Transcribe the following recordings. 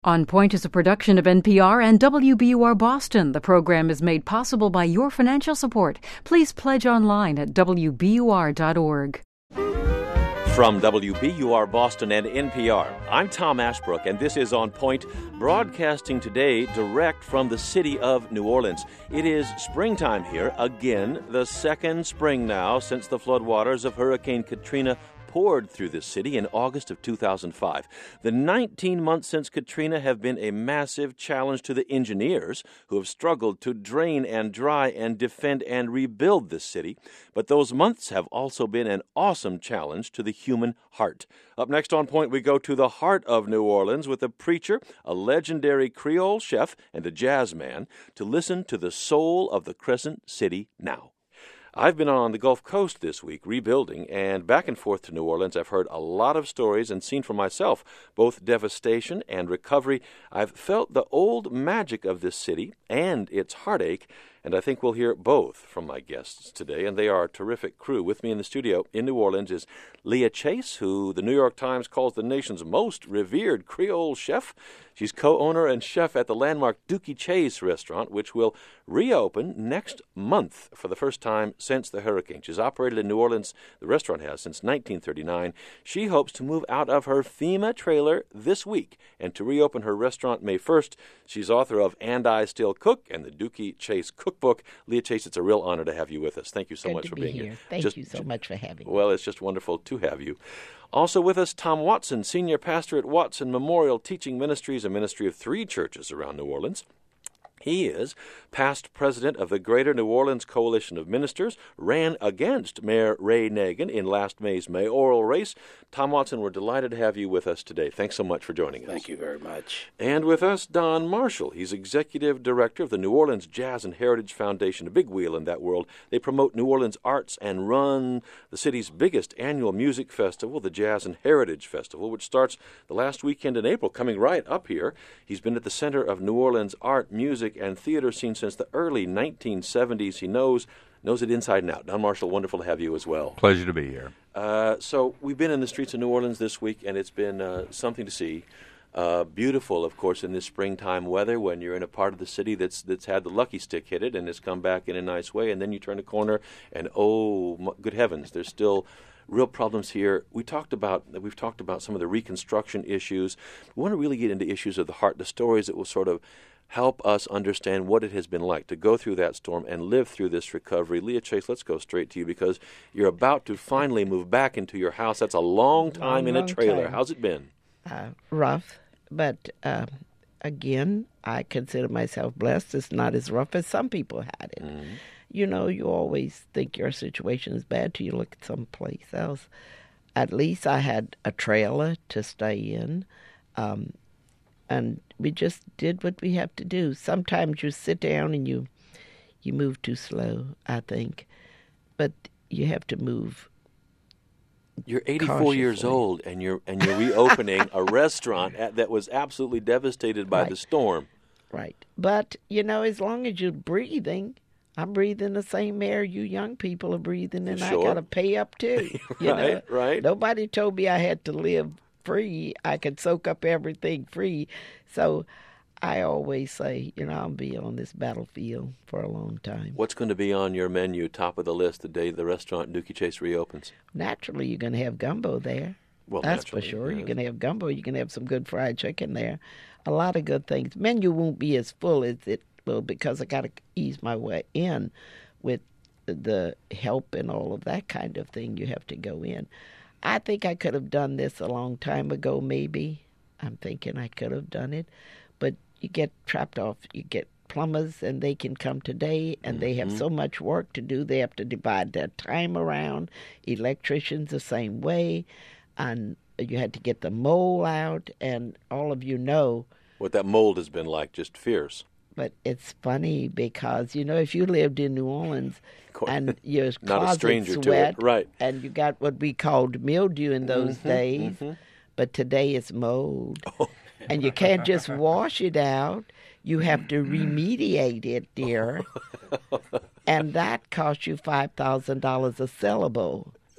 On Point is a production of NPR and WBUR Boston. The program is made possible by your financial support. Please pledge online at WBUR.org. From WBUR Boston and NPR, I'm Tom Ashbrook, and this is On Point, broadcasting today direct from the city of New Orleans. It is springtime here, again, the second spring now since the floodwaters of Hurricane Katrina poured through the city in August of 2005. The 19 months since Katrina have been a massive challenge to the engineers who have struggled to drain and dry and defend and rebuild this city. But those months have also been an awesome challenge to the human heart. Up next on Point, we go to the heart of New Orleans with a preacher, a legendary Creole chef, and a jazz man to listen to the soul of the Crescent City now. I've been on the Gulf Coast this week rebuilding, and back and forth to New Orleans. I've heard a lot of stories and seen for myself both devastation and recovery. I've felt the old magic of this city and its heartache, and I think we'll hear both from my guests today, and they are a terrific crew. With me in the studio in New Orleans is Leah Chase, who the New York Times calls the nation's most revered Creole chef. She's co-owner and chef at the landmark Dooky Chase restaurant, which will reopen next month for the first time since the hurricane. She's operated in New Orleans, the restaurant has, since 1939. She hopes to move out of her FEMA trailer this week and to reopen her restaurant May 1st. She's author of And I Still Cook and the Dooky Chase Cookbook. Leah Chase, it's a real honor to have you with us. Thank you so much for being here. Thank you so much for having me. Well, it's just wonderful to have you. Also with us, Tom Watson, senior pastor at Watson Memorial Teaching Ministries, a ministry of 3 churches around New Orleans. He is past president of the Greater New Orleans Coalition of Ministers, ran against Mayor Ray Nagin in last May's mayoral race. Tom Watson, we're delighted to have you with us today. Thanks so much for joining us. Thank you very much. And with us, Don Marshall. He's executive director of the New Orleans Jazz and Heritage Foundation, a big wheel in that world. They promote New Orleans arts and run the city's biggest annual music festival, the Jazz and Heritage Festival, which starts the last weekend in April, coming right up here. He's been at the center of New Orleans art, music, and theater scene since the early 1970s. He knows it inside and out. Don Marshall, wonderful to have you as well. Pleasure to be here. So we've been in the streets of New Orleans this week, and it's been something to see. Beautiful, of course, in this springtime weather when you're in a part of the city that's had the lucky stick hit it and has come back in a nice way, and then you turn a corner and, good heavens, there's still real problems here. We've talked about some of the reconstruction issues. We want to really get into issues of the heart, the stories that will sort of help us understand what it has been like to go through that storm and live through this recovery. Leah Chase, let's go straight to you because you're about to finally move back into your house. That's a long time in a trailer. How's it been? Rough, but again, I consider myself blessed. It's not as rough as some people had it. Mm-hmm. You know, you always think your situation is bad till you look at someplace else. At least I had a trailer to stay in, and we just did what we have to do. Sometimes you sit down and you move too slow, I think, but you have to move. You're 84 years old, and you're reopening a restaurant that was absolutely devastated by the storm. Right. But, you know, as long as you're breathing, I'm breathing the same air you young people are breathing, and I got to pay up too. Right. Nobody told me I had to live free. I could soak up everything free. So I always say, I'll be on this battlefield for a long time. What's going to be on your menu, top of the list, the day the restaurant Dooky Chase reopens? Naturally, you're going to have gumbo there. Well, that's for sure. Yeah. You're going to have gumbo. You're going to have some good fried chicken there. A lot of good things. Menu won't be as full as it will because I got to ease my way in with the help and all of that kind of thing. You have to go in. I think I could have done this a long time ago, maybe. I'm thinking I could have done it. But you get trapped off. You get plumbers, and they can come today, and they have so much work to do. They have to divide their time around. Electricians the same way. And you had to get the mold out, and all of you know. What that mold has been like, just fierce. But it's funny because, if you lived in New Orleans and your closet's wet, right, and you got what we called mildew in those days, but today it's mold. Oh. And you can't just wash it out. You have to remediate it, dear. And that costs you $5,000 a syllable.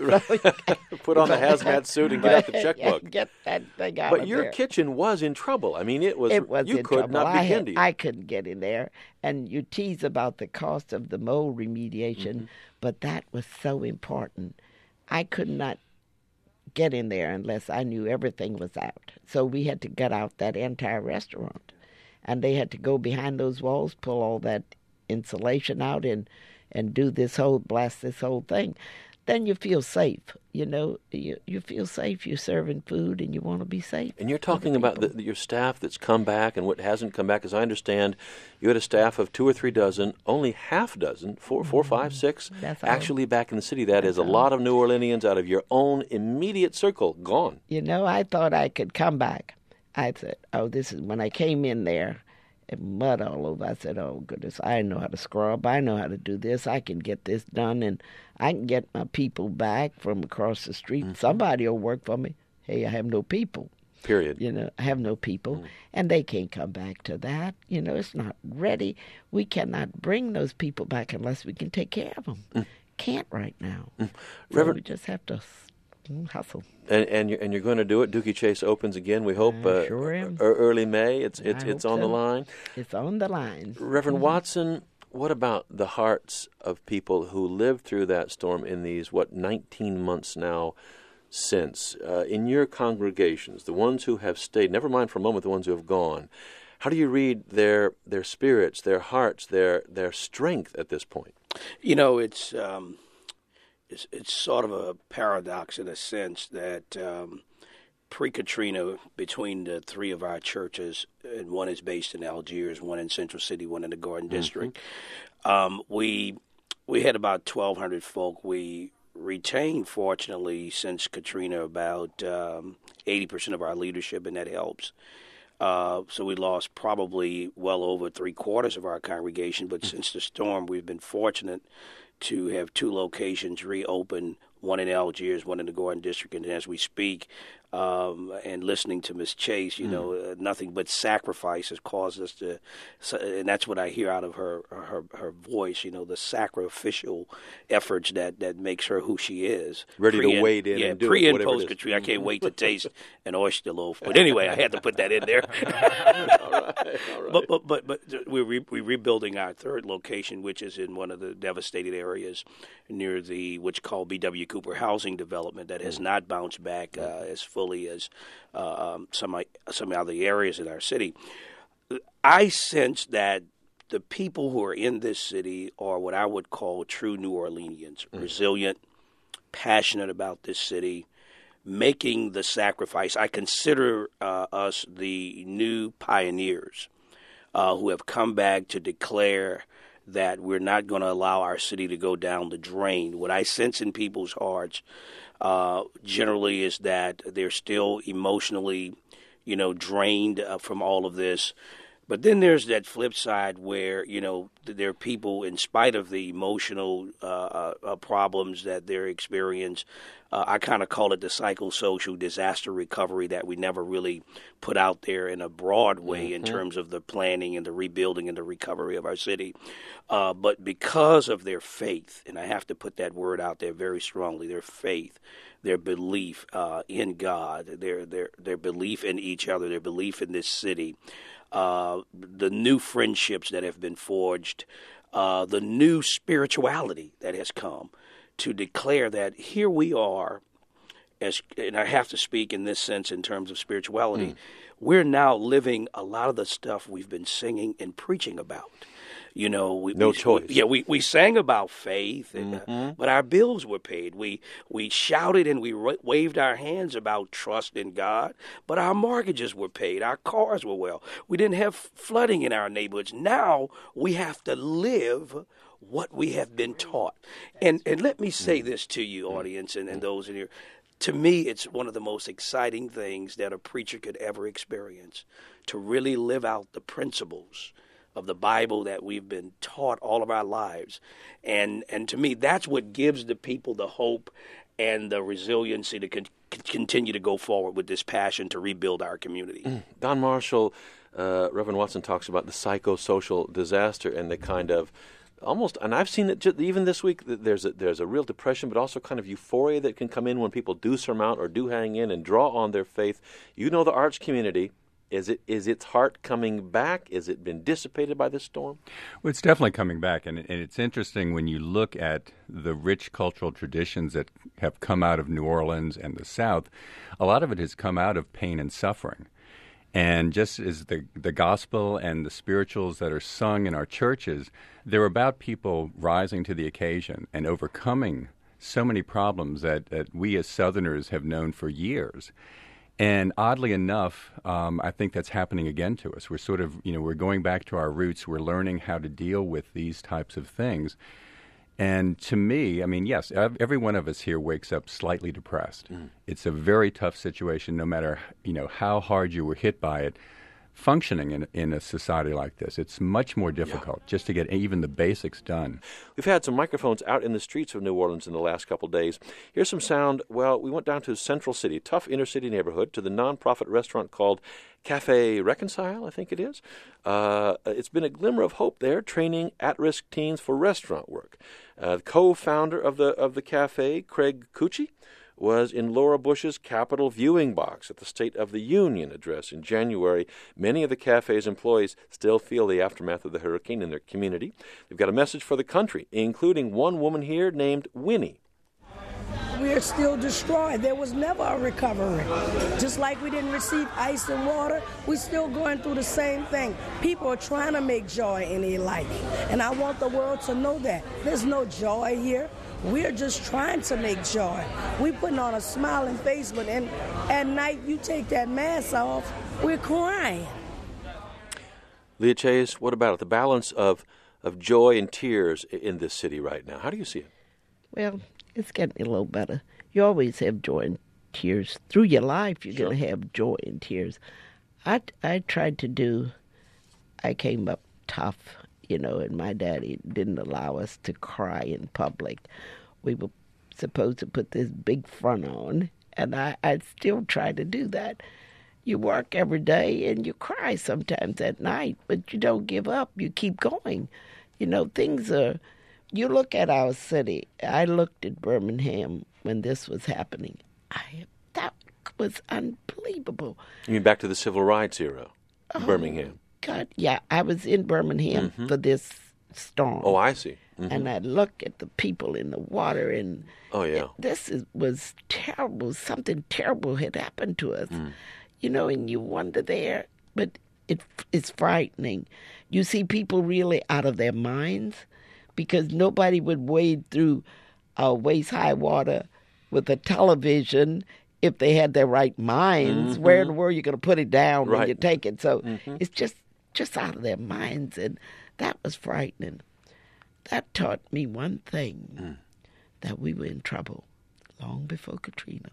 Put on the hazmat suit and get out the checkbook. Get that thing out But of your there. kitchen was in trouble. I mean, it was you in could trouble. not begin to. I couldn't get in there. And you tease about the cost of the mold remediation, but that was so important. I could not get in there unless I knew everything was out. So we had to gut out that entire restaurant. And they had to go behind those walls, pull all that insulation out and blast this whole thing. Then you feel safe. You feel safe. You're serving food and you want to be safe. And you're talking about your staff that's come back and what hasn't come back. As I understand, you had a staff of 2 or 3 dozen, only half dozen, 4, 5, 6, actually back in the city. That is a lot of New Orleanians out of your own immediate circle gone. I thought I could come back. I said, this is when I came in there, and mud all over. I said, oh, goodness, I know how to scrub. I know how to do this. I can get this done, and I can get my people back from across the street. Somebody will work for me. Hey, I have no people. Period. I have no people, and they can't come back to that. It's not ready. We cannot bring those people back unless we can take care of them. Can't right now. So we just have to hustle. And you're going to do it. Dooky Chase opens again. We hope sure am. Early May. It's on the line. It's on the line. Reverend Watson, what about the hearts of people who lived through that storm in these 19 months now since in your congregations, the ones who have stayed? Never mind for a moment the ones who have gone. How do you read their spirits, their hearts, their strength at this point? It's sort of a paradox in a sense that pre-Katrina, between the 3 of our churches, and one is based in Algiers, one in Central City, one in the Garden District, we had about 1,200 folk. We retained, fortunately, since Katrina, about 80% of our leadership, and that helps. So we lost probably well over 3/4 of our congregation, but since the storm, we've been fortunate to have 2 locations reopen, one in Algiers, one in the Garden District. And as we speak, and listening to Ms. Chase, nothing but sacrifice has caused us to, and that's what I hear out of her voice, the sacrificial efforts that makes her who she is. Ready to wade in and do pre- it, and whatever it is. post-Katrina. I can't wait to taste an oyster loaf. But anyway, I had to put that in there. All right. But we're rebuilding our 3rd location, which is in one of the devastated areas near the what's called B.W. Cooper housing development that has not bounced back as fully as some other areas in our city. I sense that the people who are in this city are what I would call true New Orleanians, resilient, passionate about this city, making the sacrifice. I consider us the new pioneers who have come back to declare that we're not going to allow our city to go down the drain. What I sense in people's hearts generally is that they're still emotionally, drained from all of this. But then there's that flip side where, there are people, in spite of the emotional problems that they're experiencing, I kind of call it the psychosocial disaster recovery that we never really put out there in a broad way in terms of the planning and the rebuilding and the recovery of our city. But because of their faith, and I have to put that word out there very strongly, their faith, their belief in God, their belief in each other, their belief in this city, the new friendships that have been forged, the new spirituality that has come to declare that here we are, and I have to speak in this sense in terms of spirituality, we're now living a lot of the stuff we've been singing and preaching about. No choice. We sang about faith, and, but our bills were paid. We shouted and we waved our hands about trust in God, but our mortgages were paid. Our cars were well. We didn't have flooding in our neighborhoods. Now we have to live what we have been taught. And let me say this to you, audience, and those in here. To me, it's one of the most exciting things that a preacher could ever experience, to really live out the principles of the Bible that we've been taught all of our lives. And to me, that's what gives the people the hope and the resiliency to continue to go forward with this passion to rebuild our community. Don Marshall, Reverend Watson talks about the psychosocial disaster and the kind of almost, and I've seen it even this week. There's a real depression, but also kind of euphoria that can come in when people do surmount or do hang in and draw on their faith. You know, the arts community. Is its heart coming back? Is it been dissipated by this storm? Well, it's definitely coming back, and it's interesting when you look at the rich cultural traditions that have come out of New Orleans and the South. A lot of it has come out of pain and suffering. And just as the gospel and the spirituals that are sung in our churches, they're about people rising to the occasion and overcoming so many problems that we as Southerners have known for years. And oddly enough, I think that's happening again to us. We're sort of, we're going back to our roots. We're learning how to deal with these types of things. And to me, I mean, yes, every one of us here wakes up slightly depressed. It's a very tough situation, no matter, how hard you were hit by it. Functioning in a society like this, it's much more difficult just to get even the basics done. We've had some microphones out in the streets of New Orleans in the last couple of days. Here's some sound. Well, we went down to Central City, tough inner-city neighborhood, to the nonprofit restaurant called Cafe Reconcile, I think it is. It's been a glimmer of hope there, training at-risk teens for restaurant work. The co-founder of the cafe, Craig Cucci, was in Laura Bush's Capitol viewing box at the State of the Union address in January. Many of the cafe's employees still feel the aftermath of the hurricane in their community. They've got a message for the country, including one woman here named Winnie. We're still destroyed. There was never a recovery. Just like we didn't receive ice and water, we're still going through the same thing. People are trying to make joy in their life. And I want the world to know that. There's no joy here. We're just trying to make joy. We're putting on a smiling face, but at night you take that mask off, we're crying. Leah Chase, what about it? The balance of joy and tears in this city right now. How do you see it? Well, it's getting a little better. You always have joy and tears. Through your life, you're going to have joy and tears. I came up tough, and my daddy didn't allow us to cry in public. We were supposed to put this big front on, and I still try to do that. You work every day, and you cry sometimes at night, but you don't give up. You keep going. You look at our city. I looked at Birmingham when this was happening. That was unbelievable. You mean back to the civil rights era, Birmingham? God, yeah. I was in Birmingham for this storm. Oh, I see. And I look at the people in the water, and was terrible. Something terrible had happened to us. And you wonder there, but it's frightening. You see people really out of their minds, because nobody would wade through waist-high water with a television if they had their right minds. Where in the world are you going to put it down when you take it? So it's just out of their minds, and that was frightening. That taught me one thing, that we were in trouble long before Katrina.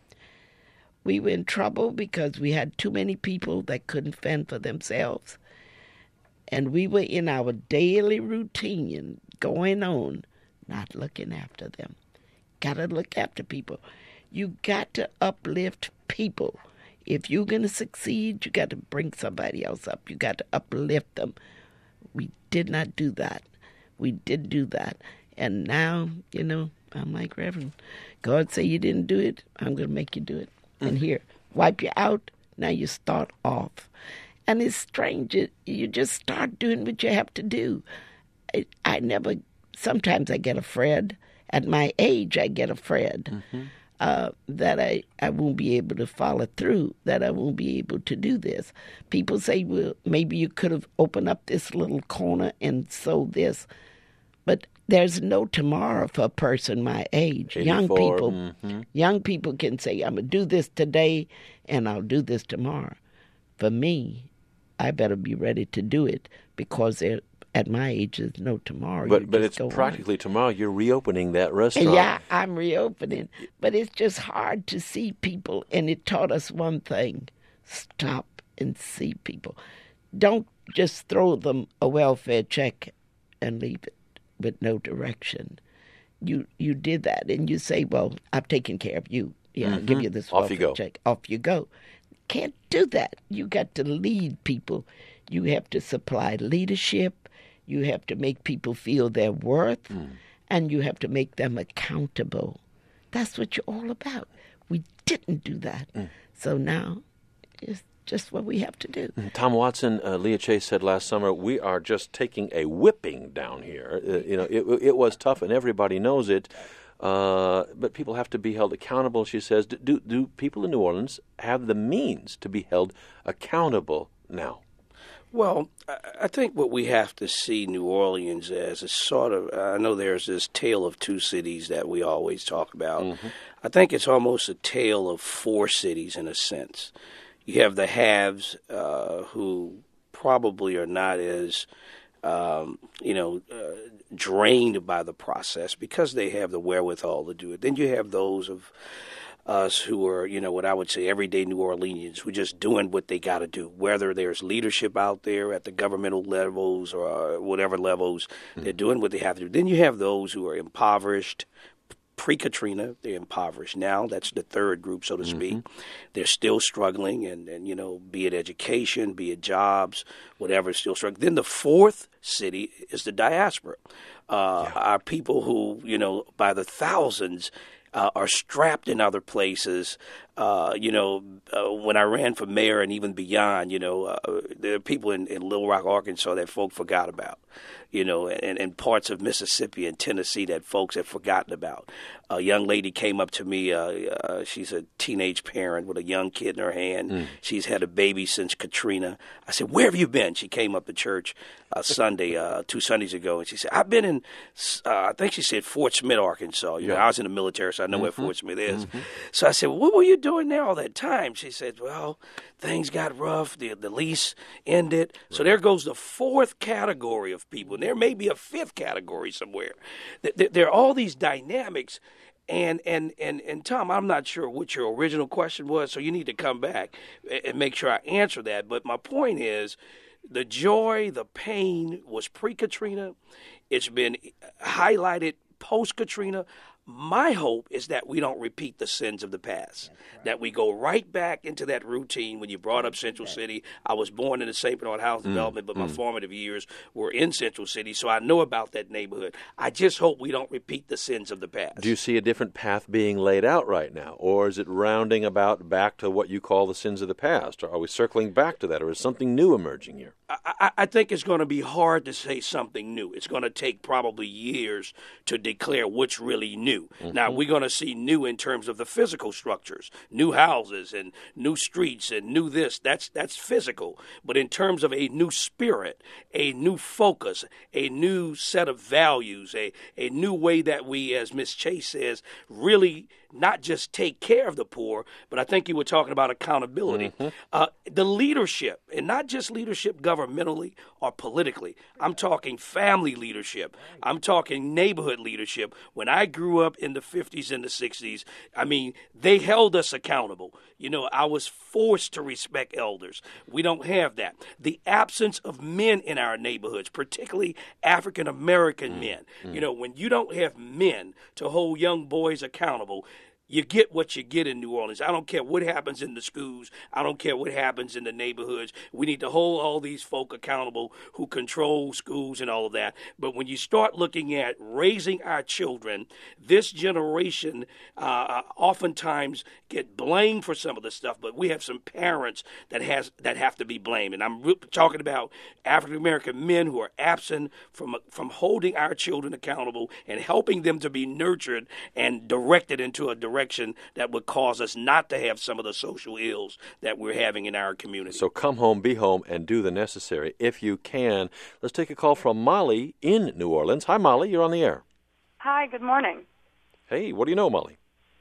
We were in trouble because we had too many people that couldn't fend for themselves, and we were in our daily routine going on, not looking after them. Got to look after people. You got to uplift people. If you're going to succeed, you got to bring somebody else up. You got to uplift them. We did not do that. We did do that. And now, I'm like, Reverend, God say you didn't do it, I'm going to make you do it. And here, wipe you out, now you start off. And it's strange. You just start doing what you have to do. Sometimes I get afraid. At my age, I get afraid. That I won't be able to follow through, that I won't be able to do this. People say, well, maybe you could have opened up this little corner and sold this. But there's no tomorrow for a person my age. 84, young people can say, I'm going to do this today and I'll do this tomorrow. For me, I better be ready to do it, because at my age, there's no tomorrow. But it's practically tomorrow. You're reopening that restaurant. Yeah, I'm reopening. But it's just hard to see people, and it taught us one thing. Stop and see people. Don't just throw them a welfare check and leave it with no direction. You did that, and you say, well, I've taken care of you. Yeah, I'll give you this welfare check. Off you go. Can't do that. You got to lead people. You have to supply leadership. You have to make people feel their worth, and you have to make them accountable. That's what you're all about. We didn't do that. So now it's just what we have to do. Tom Watson, Leah Chase said last summer, we are just taking a whipping down here. It was tough, and everybody knows it. But people have to be held accountable, she says. Do people in New Orleans have the means to be held accountable now? Well, I think what we have to see New Orleans as is sort of, I know there's this tale of two cities that we always talk about. I think it's almost a tale of four cities in a sense. You have the haves who probably are not as, drained by the process because they have the wherewithal to do it. Then you have those of us who are, what I would say everyday New Orleanians who are just doing what they got to do, whether there's leadership out there at the governmental levels or whatever levels, they're doing what they have to do. Then you have those who are impoverished. Pre-Katrina, they're impoverished. Now that's the third group, so to speak. They're still struggling, and be it education, be it jobs, whatever, still struggling. Then the fourth city is the diaspora. Our people who, by the thousands, are strapped in other places. When I ran for mayor and even beyond, there are people in Little Rock, Arkansas that folk forgot about, and parts of Mississippi and Tennessee that folks have forgotten about. A young lady came up to me. She's a teenage parent with a young kid in her hand. She's had a baby since Katrina. I said, "Where have you been?" She came up to church Sunday, 2 Sundays ago, and she said, "I've been in," I think she said Fort Smith, Arkansas. I was in the military, so I know where Fort Smith is. So I said, "What were you doing there all that time?" She said, "Well, things got rough. The lease ended." So there goes the fourth category of people. And there may be a fifth category somewhere. There are all these dynamics. And Tom, I'm not sure what your original question was, so you need to come back and make sure I answer that. But my point is, the joy, the pain was pre-Katrina. It's been highlighted post-Katrina. My hope is that we don't repeat the sins of the past, that we go right back into that routine. When you brought up Central City, I was born in the St. Bernard House Development, but my formative years were in Central City, so I know about that neighborhood. I just hope we don't repeat the sins of the past. Do you see a different path being laid out right now, or is it rounding about back to what you call the sins of the past? Or are we circling back to that, or is something new emerging here? I think it's going to be hard to say something new. It's going to take probably years to declare what's really new. Now, we're going to see new in terms of the physical structures, new houses and new streets and new this. That's physical. But in terms of a new spirit, a new focus, a new set of values, a new way that we, as Ms. Chase says, really not just take care of the poor, but I think you were talking about accountability. The leadership, and not just leadership governmentally or politically. I'm talking family leadership. I'm talking neighborhood leadership. When I grew up in the 50s and the 60s, they held us accountable. I was forced to respect elders. We don't have that. The absence of men in our neighborhoods, particularly African American men. When you don't have men to hold young boys accountable, you get what you get in New Orleans. I don't care what happens in the schools. I don't care what happens in the neighborhoods. We need to hold all these folk accountable who control schools and all of that. But when you start looking at raising our children, this generation oftentimes get blamed for some of the stuff, but we have some parents that have to be blamed. And I'm talking about African-American men who are absent from holding our children accountable and helping them to be nurtured and directed into a direction that would cause us not to have some of the social ills that we're having in our community. So come home, be home, and do the necessary if you can. Let's take a call from Molly in New Orleans. Hi, Molly. You're on the air. Hi. Good morning. Hey, what do you know, Molly?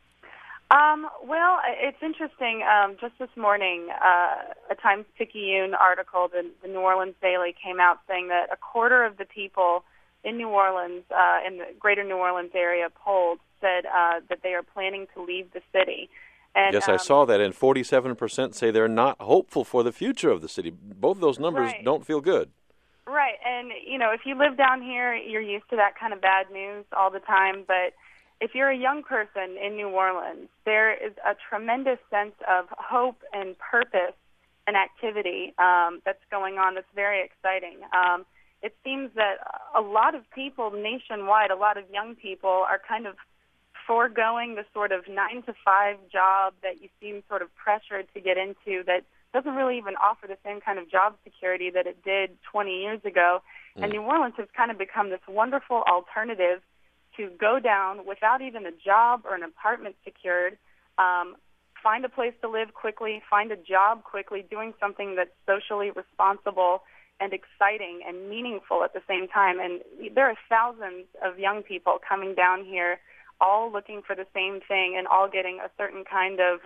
Well, it's interesting. Just this morning, a Times-Picayune article, the New Orleans Daily, came out saying that a quarter of the people in New Orleans, in the greater New Orleans area polled, said that they are planning to leave the city. And, yes, I saw that, and 47% say they're not hopeful for the future of the city. Both of those numbers don't feel good. Right, and, if you live down here, you're used to that kind of bad news all the time, but if you're a young person in New Orleans, there is a tremendous sense of hope and purpose and activity that's going on that's very exciting. it seems that a lot of people nationwide, a lot of young people are kind of foregoing the sort of 9-to-5 job that you seem sort of pressured to get into that doesn't really even offer the same kind of job security that it did 20 years ago. And New Orleans has kind of become this wonderful alternative to go down without even a job or an apartment secured, find a place to live quickly, find a job quickly, doing something that's socially responsible and exciting and meaningful at the same time. And there are thousands of young people coming down here all looking for the same thing and all getting a certain kind of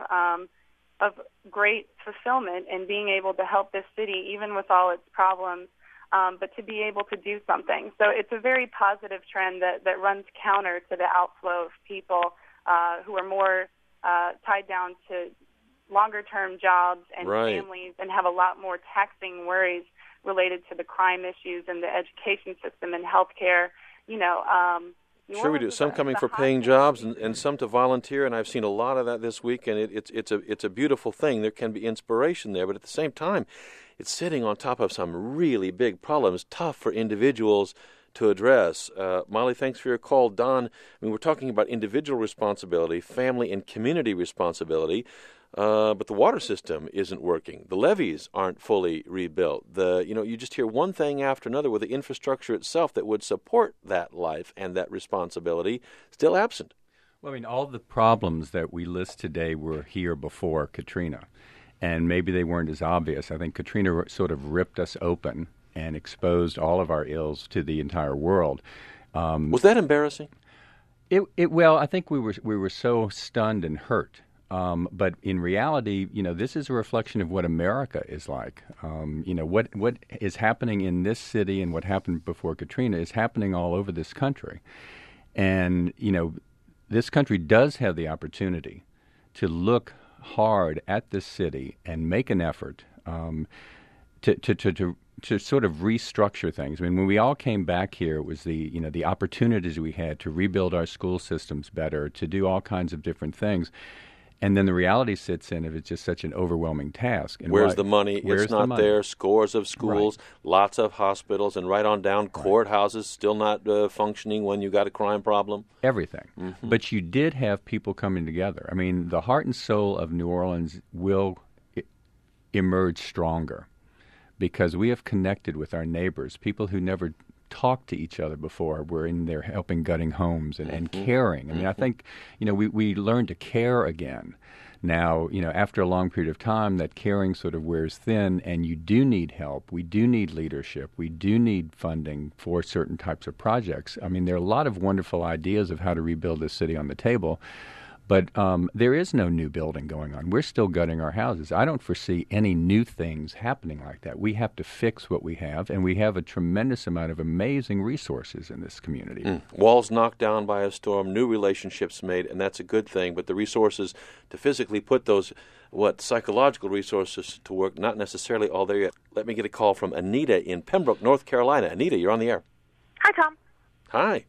great fulfillment in being able to help this city, even with all its problems, but to be able to do something. So it's a very positive trend that runs counter to the outflow of people who are more tied down to longer-term jobs and families and have a lot more taxing worries related to the crime issues and the education system and healthcare. Sure we do. Some coming for paying jobs and some to volunteer, and I've seen a lot of that this week, and it's a beautiful thing. There can be inspiration there, but at the same time, it's sitting on top of some really big problems, tough for individuals to address. Molly, thanks for your call. Don, we're talking about individual responsibility, family and community responsibility, but the water system isn't working. The levees aren't fully rebuilt. You just hear one thing after another with the infrastructure itself that would support that life and that responsibility still absent. Well, all the problems that we list today were here before Katrina, and maybe they weren't as obvious. I think Katrina sort of ripped us open and exposed all of our ills to the entire world. Was that embarrassing? Well, I think we were so stunned and hurt. But in reality, this is a reflection of what America is like. What is happening in this city and what happened before Katrina is happening all over this country. And, this country does have the opportunity to look hard at this city and make an effort to sort of restructure things. When we all came back here, it was the opportunities we had to rebuild our school systems better, to do all kinds of different things. And then the reality sits in of it's just such an overwhelming task. And where's the money? It's not there. Scores of schools, lots of hospitals, and right on down courthouses still not functioning when you got a crime problem. Everything. Mm-hmm. But you did have people coming together. The heart and soul of New Orleans will emerge stronger because we have connected with our neighbors, people who never talked to each other before. We're in there helping gutting homes and caring. I think, we learned to care again. Now, after a long period of time, that caring sort of wears thin, and you do need help. We do need leadership. We do need funding for certain types of projects. There are a lot of wonderful ideas of how to rebuild this city on the table, but there is no new building going on. We're still gutting our houses. I don't foresee any new things happening like that. We have to fix what we have, and we have a tremendous amount of amazing resources in this community. Walls knocked down by a storm, new relationships made, and that's a good thing. But the resources to physically put those, psychological resources to work, not necessarily all there yet. Let me get a call from Anita in Pembroke, North Carolina. Anita, you're on the air. Hi, Tom. Hi.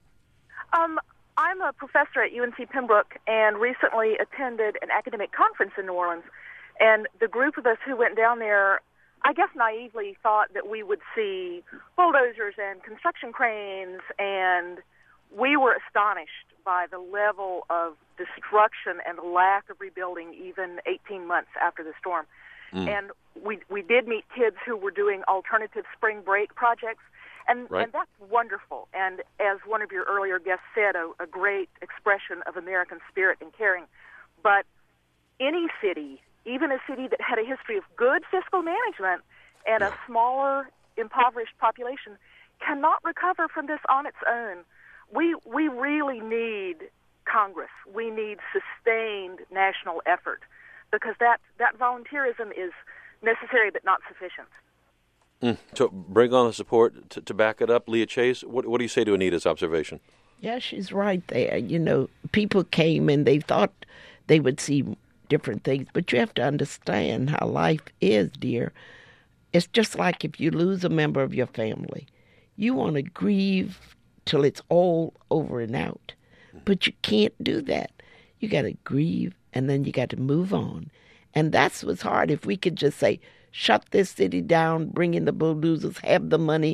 I'm a professor at UNC Pembroke and recently attended an academic conference in New Orleans. And the group of us who went down there, I guess naively thought that we would see bulldozers and construction cranes, and we were astonished by the level of destruction and lack of rebuilding even 18 months after the storm. And we did meet kids who were doing alternative spring break projects. And that's wonderful. And as one of your earlier guests said, a great expression of American spirit and caring. But any city, even a city that had a history of good fiscal management and a smaller, impoverished population, cannot recover from this on its own. We really need Congress. We need sustained national effort because that volunteerism is necessary but not sufficient. So bring on the support to back it up. Leah Chase, what do you say to Anita's observation? Yeah, she's right there. People came and they thought they would see different things, but you have to understand how life is, dear. It's just like if you lose a member of your family. You want to grieve till it's all over and out, but you can't do that. You got to grieve, and then you got to move on. And that's what's hard. If we could just say, shut this city down, bring in the bulldozers, have the money,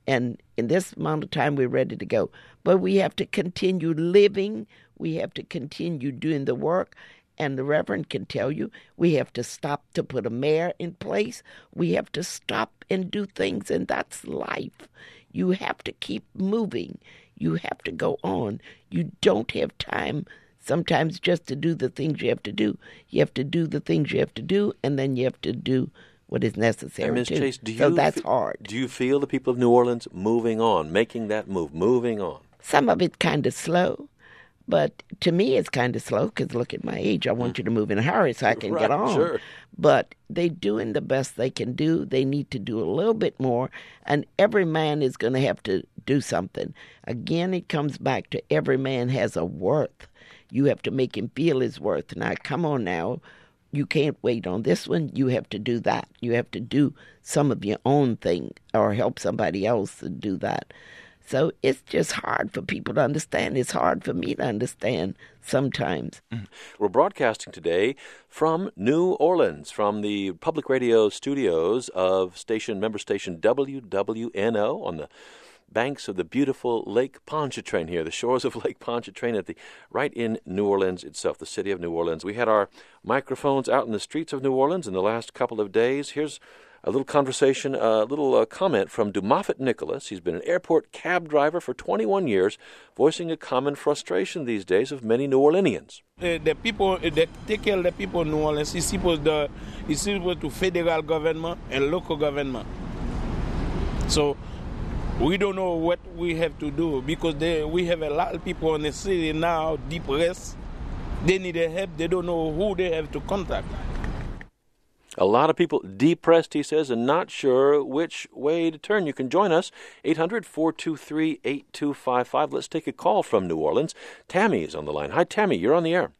And in this amount of time, we're ready to go. But we have to continue living. We have to continue doing the work. And the Reverend can tell you, we have to stop to put a mayor in place. We have to stop and do things, and that's life. You have to keep moving. You have to go on. You don't have time sometimes just to do the things you have to do. You have to do the things you have to do, and then you have to do what is necessary. And Ms. too. Chase, so that's hard. Do you feel the people of New Orleans moving on, making that move, moving on? Some of it kind of slow, but to me it's kind of slow because look at my age. I want you to move in a hurry so I can get on. Sure. But they're doing the best they can do. They need to do a little bit more, and every man is going to have to do something. Again, it comes back to every man has a worth. You have to make him feel his worth. Now, come on now. You can't wait on this one. You have to do that. You have to do some of your own thing or help somebody else to do that. So it's just hard for people to understand. It's hard for me to understand sometimes. We're broadcasting today from New Orleans, from the public radio studios of member station WWNO on the banks of the beautiful Lake Pontchartrain here, the shores of Lake Pontchartrain right in New Orleans itself, the city of New Orleans. We had our microphones out in the streets of New Orleans in the last couple of days. Here's a little conversation, a little comment from DeMoffat Nicholas. He's been an airport cab driver for 21 years, voicing a common frustration these days of many New Orleanians. The people that take care of the people in New Orleans is supposed to federal government and local government. So we don't know what we have to do because we have a lot of people in the city now depressed. They need help. They don't know who they have to contact. A lot of people depressed, he says, and not sure which way to turn. You can join us, 800-423-8255. Let's take a call from New Orleans. Tammy is on the line. Hi, Tammy. You're on the air.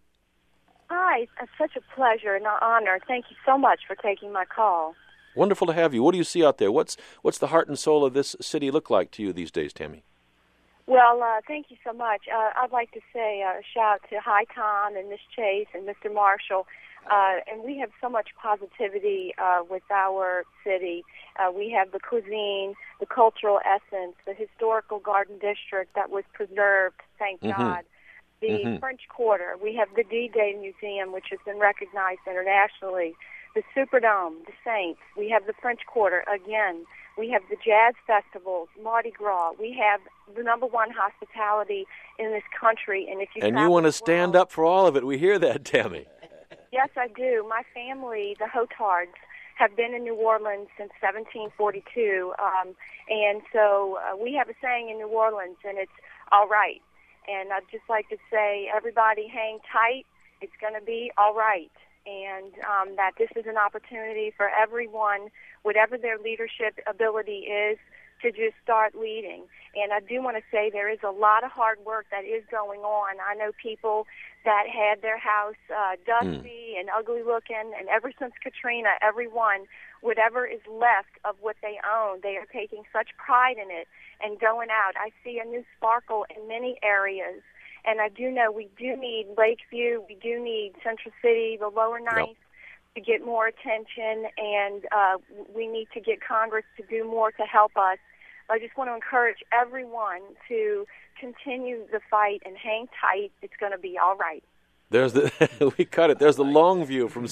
Hi. It's such a pleasure and an honor. Thank you so much for taking my call. Wonderful to have you. What do you see out there? What's the heart and soul of this city look like to you these days, Tammy? Well, thank you so much. I'd like to say a shout to Hi Tom and Miss Chase and Mr. Marshall. And we have so much positivity with our city. We have the cuisine, the cultural essence, the historical garden district that was preserved, thank God. The French Quarter. We have the D-Day Museum, which has been recognized internationally. The Superdome, the Saints. We have the French Quarter again. We have the jazz festivals, Mardi Gras. We have the number one hospitality in this country. And you want to stand up for all of it. We hear that, Tammy. Yes, I do. My family, the Hotards, have been in New Orleans since 1742. And so we have a saying in New Orleans, and it's all right. And I'd just like to say, everybody hang tight. It's going to be all right. And that this is an opportunity for everyone, whatever their leadership ability is, to just start leading. And I do want to say there is a lot of hard work that is going on. I know people that had their house dusty and ugly looking, and ever since Katrina, everyone, whatever is left of what they own, they are taking such pride in it and going out. I see a new sparkle in many areas. And I do know we do need Lakeview, we do need Central City, the Lower Ninth, to get more attention, and we need to get Congress to do more to help us. I just want to encourage everyone to continue the fight and hang tight. It's going to be all right. There's we cut it. There's the long view from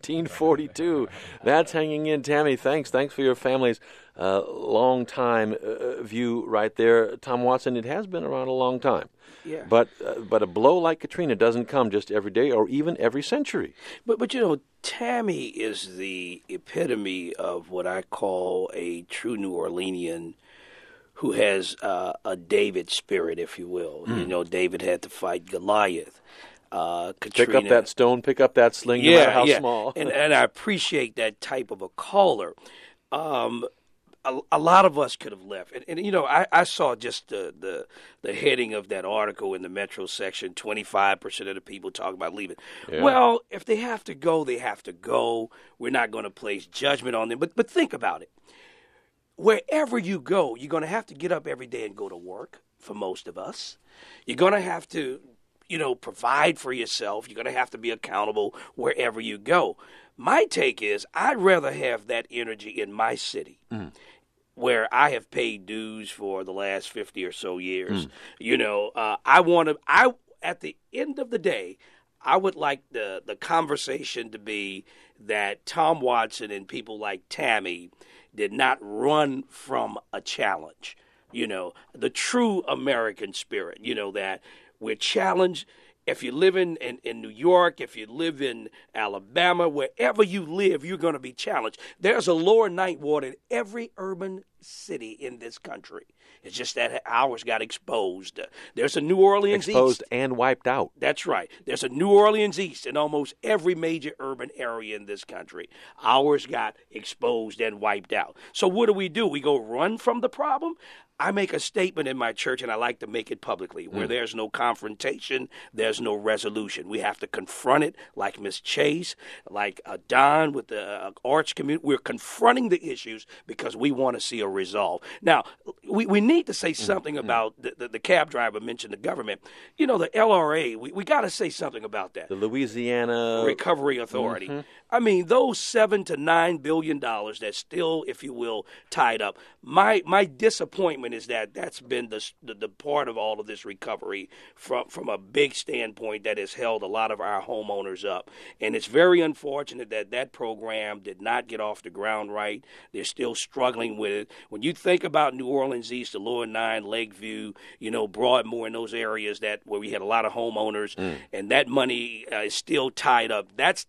1742. That's hanging in. Tammy, thanks for your family's long time view right there. Tom Watson, it has been around a long time. Yeah. But a blow like Katrina doesn't come just every day or even every century. But you know, Tammy is the epitome of what I call a true New Orleanian who has a David spirit, if you will. You know, David had to fight Goliath. Katrina, pick up that stone, pick up that sling, no matter how small. and I appreciate that type of a caller. A lot of us could have left. And you know, I saw just the heading of that article in the Metro section, 25% of the people talk about leaving. Yeah. Well, if they have to go, they have to go. We're not going to place judgment on them. But think about it. Wherever you go, you're going to have to get up every day and go to work for most of us. You're going to have to, you know, provide for yourself. You're going to have to be accountable wherever you go. My take is I'd rather have that energy in my city. where I have paid dues for the last 50 or so years. At the end of the day, I would like the conversation to be that Tom Watson and people like Tammy did not run from a challenge. The true American spirit, that we're challenged. If you live in New York, if you live in Alabama, wherever you live, you're going to be challenged. There's a lower ninth ward in every urban city in this country. It's just that ours got exposed. There's a New Orleans exposed East. and wiped out. That's right. There's a New Orleans East in almost every major urban area in this country. Ours got exposed and wiped out. So what do? We go run from the problem? I make a statement in my church, and I like to make it publicly. Where there's no confrontation, there's no resolution. We have to confront it, like Miss Chase, like Don with the arts community. We're confronting the issues because we want to see a resolve. Now, we need to say something about the cab driver mentioned the government. The LRA, we got to say something about that. The Louisiana Recovery Authority. I mean, those $7 to $9 billion that's still, if you will, tied up. My disappointment is that's been the part of all of this recovery from a big standpoint that has held a lot of our homeowners up. And it's very unfortunate that program did not get off the ground right. They're still struggling with it. When you think about New Orleans East, the Lower Nine, Lakeview, Broadmoor, and those areas where we had a lot of homeowners, and that money is still tied up.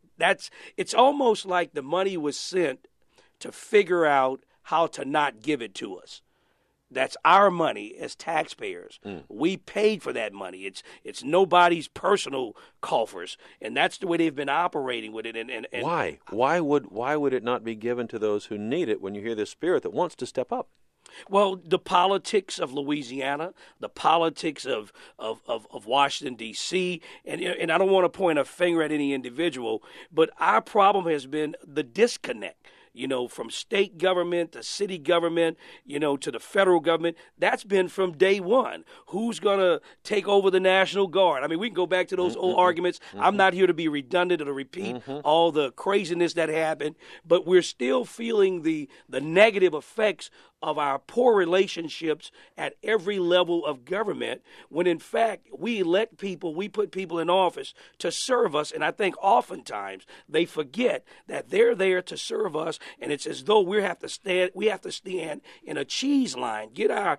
It's almost like the money was sent to figure out how to not give it to us. That's our money as taxpayers. We paid for that money. It's nobody's personal coffers, and that's the way they've been operating with it. And why? Why would it not be given to those who need it? When you hear the spirit that wants to step up. Well, the politics of Louisiana, the politics of Washington, D.C., and I don't want to point a finger at any individual, but our problem has been the disconnect. From state government to city government, to the federal government. That's been from day one. Who's going to take over the National Guard? I mean, we can go back to those old arguments. I'm not here to be redundant or to repeat all the craziness that happened, but we're still feeling the negative effects of our poor relationships at every level of government, when in fact we elect people, we put people in office to serve us, and I think oftentimes they forget that they're there to serve us, and it's as though we have to stand in a cheese line, get our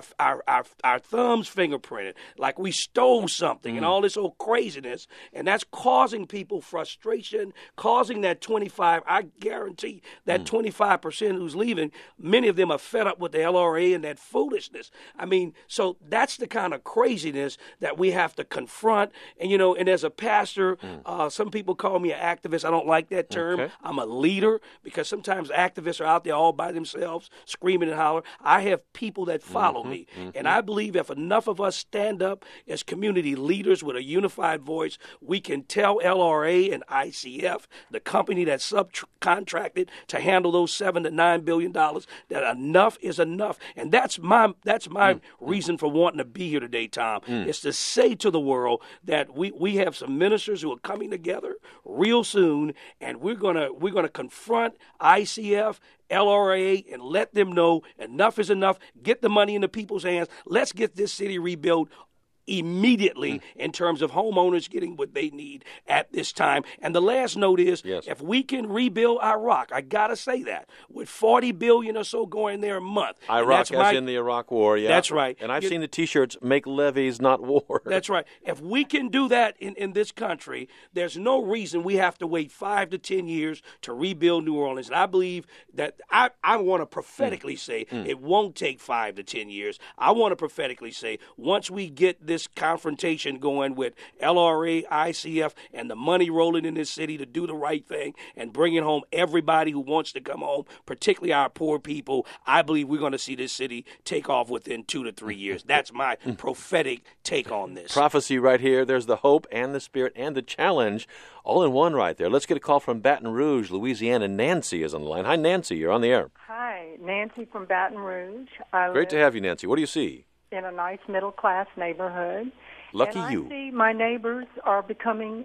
thumbs fingerprinted, like we stole something, and all this old craziness, and that's causing people frustration, causing that 25. I guarantee that 25% who's leaving, many of them are fed up with the LRA and that foolishness. I mean, so that's the kind of craziness that we have to confront. And, and as a pastor, some people call me an activist. I don't like that term. Okay. I'm a leader, because sometimes activists are out there all by themselves, screaming and hollering. I have people that follow me. And I believe if enough of us stand up as community leaders with a unified voice, we can tell LRA and ICF, the company that subcontracted to handle those $7 to $9 billion, that enough is enough. And that's my reason for wanting to be here today, Tom, is to say to the world that we have some ministers who are coming together real soon, and we're gonna confront ICF, LRA, and let them know enough is enough. Get the money into people's hands. Let's get this city rebuilt immediately in terms of homeowners getting what they need at this time. And the last note is, if we can rebuild Iraq, I got to say that, with $40 billion or so going there a month. Iraq as in the Iraq War, yeah. That's right. And I've seen the T-shirts, make levees, not war. That's right. If we can do that in this country, there's no reason we have to wait 5 to 10 years to rebuild New Orleans. And I believe that I want to prophetically say it won't take 5 to 10 years. I want to prophetically say once we get this confrontation going with LRA, ICF, and the money rolling in this city to do the right thing and bringing home everybody who wants to come home, particularly our poor people, I believe we're going to see this city take off within 2 to 3 years. That's my prophetic take on this. Prophecy right here. There's the hope and the spirit and the challenge all in one right there. Let's get a call from Baton Rouge, Louisiana. Nancy is on the line. Hi, Nancy. You're on the air. Hi, Nancy from Baton Rouge. Great to have you, Nancy. What do you see? In a nice middle-class neighborhood. Lucky and you. I see my neighbors are becoming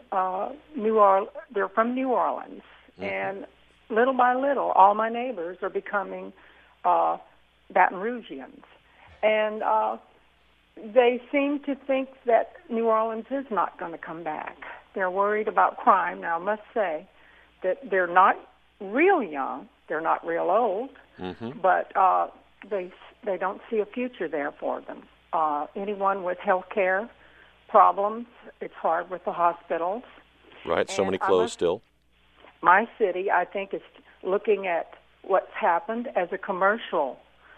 they're from New Orleans. And little by little, all my neighbors are becoming Baton Rougeans. And they seem to think that New Orleans is not going to come back. They're worried about crime. Now, I must say that they're not real young. They're not real old. But they don't see a future there for them. Anyone with health care problems, it's hard with the hospitals. Right, so many closed still. My city, I think, is looking at what's happened as a commercial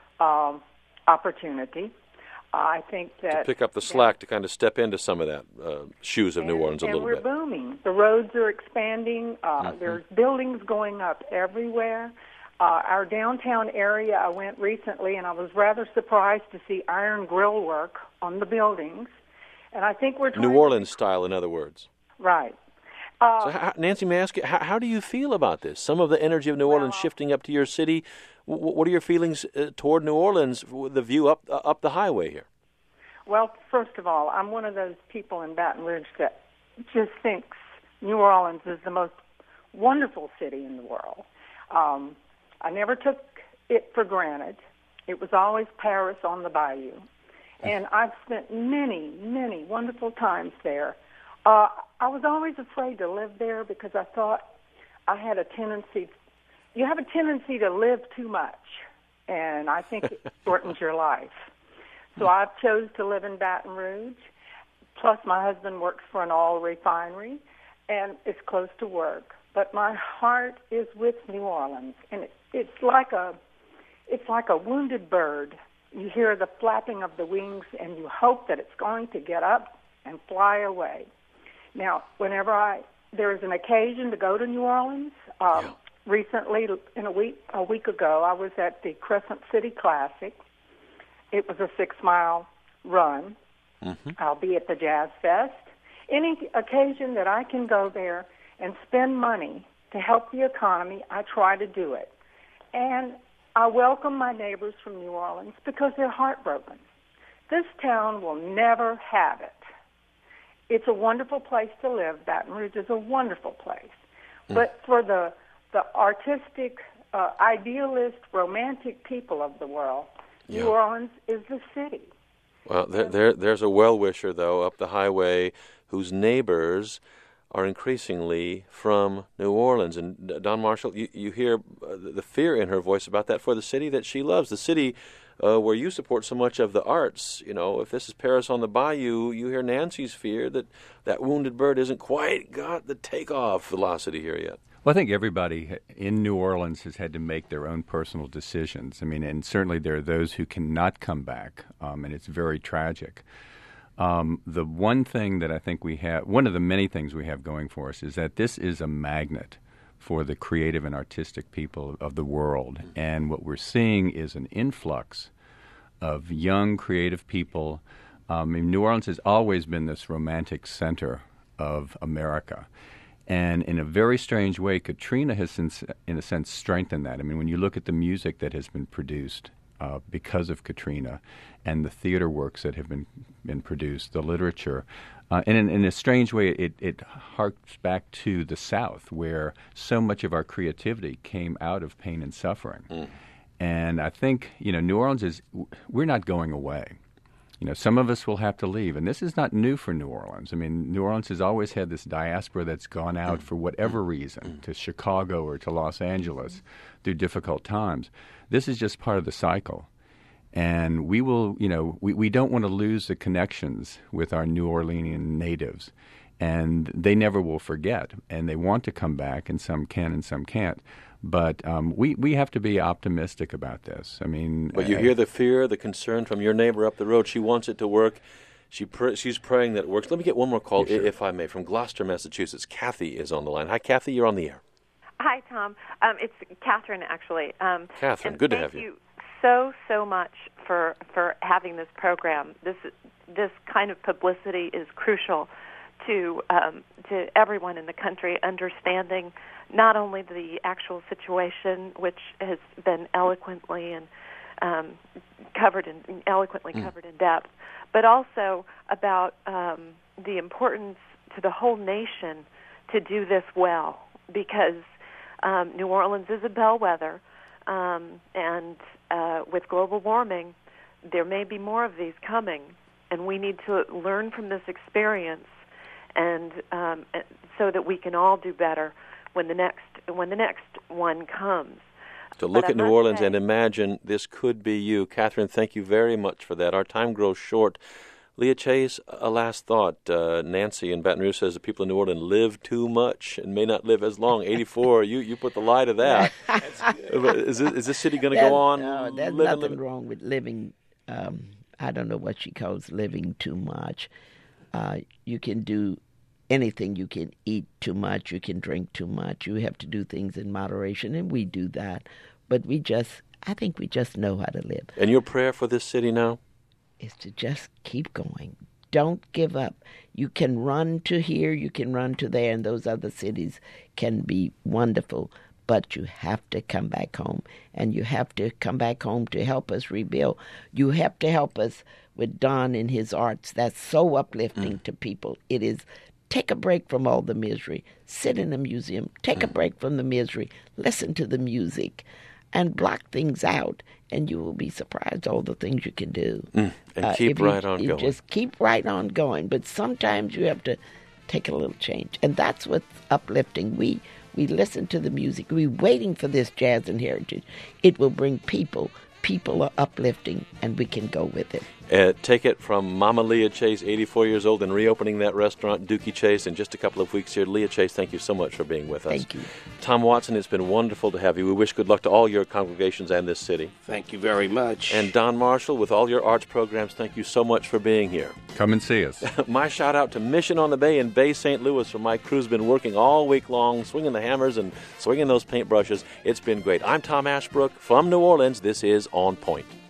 opportunity. I think that... To pick up the slack, to kind of step into some of that shoes of New Orleans a little bit. And we're booming. The roads are expanding. There's buildings going up everywhere. Our downtown area, I went recently, and I was rather surprised to see iron grill work on the buildings. And I think we're trying New Orleans style, in other words. Right. So, Nancy, may I ask you, how do you feel about this? Some of the energy of New Orleans shifting up to your city. What are your feelings toward New Orleans, the view up the highway here? Well, first of all, I'm one of those people in Baton Rouge that just thinks New Orleans is the most wonderful city in the world. I never took it for granted. It was always Paris on the bayou. And I've spent many, many wonderful times there. I was always afraid to live there because I thought I had a tendency. You have a tendency to live too much, and I think it shortens your life. So I chose to live in Baton Rouge. Plus, my husband works for an oil refinery, and it's close to work. But my heart is with New Orleans, and it's like a wounded bird. You hear the flapping of the wings, and you hope that it's going to get up and fly away. Now, whenever there is an occasion to go to New Orleans, recently, a week ago, I was at the Crescent City Classic. It was a 6-mile run. I'll be at the Jazz Fest. Any occasion that I can go there and spend money to help the economy, I try to do it. And I welcome my neighbors from New Orleans because they're heartbroken. This town will never have it. It's a wonderful place to live. Baton Rouge is a wonderful place. But for the artistic, idealist, romantic people of the world, New Orleans is the city. Well, there's a well-wisher, though, up the highway whose neighbors are increasingly from New Orleans. And Don Marshall, you hear the fear in her voice about that for the city that she loves, the city where you support so much of the arts. You know, if this is Paris on the Bayou, you hear Nancy's fear that wounded bird isn't quite got the takeoff velocity here yet. Well, I think everybody in New Orleans has had to make their own personal decisions. I mean, and certainly there are those who cannot come back, and it's very tragic. The one thing that I think we have, one of the many things we have going for us, is that this is a magnet for the creative and artistic people of the world. And what we're seeing is an influx of young, creative people. New Orleans has always been this romantic center of America. And in a very strange way, Katrina has, in a sense, strengthened that. I mean, when you look at the music that has been produced because of Katrina and the theater works that have been produced, the literature, and in a strange way, it harks back to the South, where so much of our creativity came out of pain and suffering. And I think, New Orleans we're not going away. Some of us will have to leave, and this is not new for New Orleans. I mean, New Orleans has always had this diaspora that's gone out for whatever reason, to Chicago or to Los Angeles through difficult times. This is just part of the cycle. And we will, we don't want to lose the connections with our New Orleanian natives, and they never will forget, and they want to come back, and some can and some can't. But we have to be optimistic about this. I mean, but you hear the fear, the concern from your neighbor up the road. She wants it to work. She's praying that it works. Let me get one more call, if I may, from Gloucester, Massachusetts. Kathy is on the line. Hi, Kathy. You're on the air. Hi, Tom. It's Catherine, actually. Catherine, good to have you. Thank you so much for having this program. This kind of publicity is crucial to everyone in the country understanding not only the actual situation, which has been eloquently covered in depth, but also about the importance to the whole nation to do this well, because New Orleans is a bellwether, and with global warming, there may be more of these coming, and we need to learn from this experience, and so that we can all do better when the next one comes. To look at New Orleans and imagine this could be you. Catherine, thank you very much for that. Our time grows short. Leah Chase, a last thought. Nancy in Baton Rouge says the people in New Orleans live too much and may not live as long. 84, you put the lie to that. Is this city going to go on? No, there's nothing wrong with living. I don't know what she calls living too much. You can do anything. You can eat too much. You can drink too much. You have to do things in moderation, and we do that. But I think we just know how to live. And your prayer for this city now? Is to just keep going. Don't give up. You can run to here, you can run to there, and those other cities can be wonderful, but you have to come back home, and you have to come back home to help us rebuild. You have to help us with Don and his arts. That's so uplifting to people. It is. Take a break from all the misery. Sit in a museum. Take a break from the misery. Listen to the music. And block things out, and you will be surprised all the things you can do. And keep right on going. Just keep right on going. But sometimes you have to take a little change. And that's what's uplifting. We listen to the music. We're waiting for this jazz and heritage. It will bring people. People are uplifting, and we can go with it. Take it from Mama Leah Chase, 84 years old, and reopening that restaurant, Dookie Chase, in just a couple of weeks here. Leah Chase, thank you so much for being with us. Thank you. Tom Watson, it's been wonderful to have you. We wish good luck to all your congregations and this city. Thank you very much. And Don Marshall, with all your arts programs, thank you so much for being here. Come and see us. My shout out to Mission on the Bay in Bay St. Louis, where my crew's been working all week long, swinging the hammers and swinging those paintbrushes. It's been great. I'm Tom Ashbrook from New Orleans. This is On Point.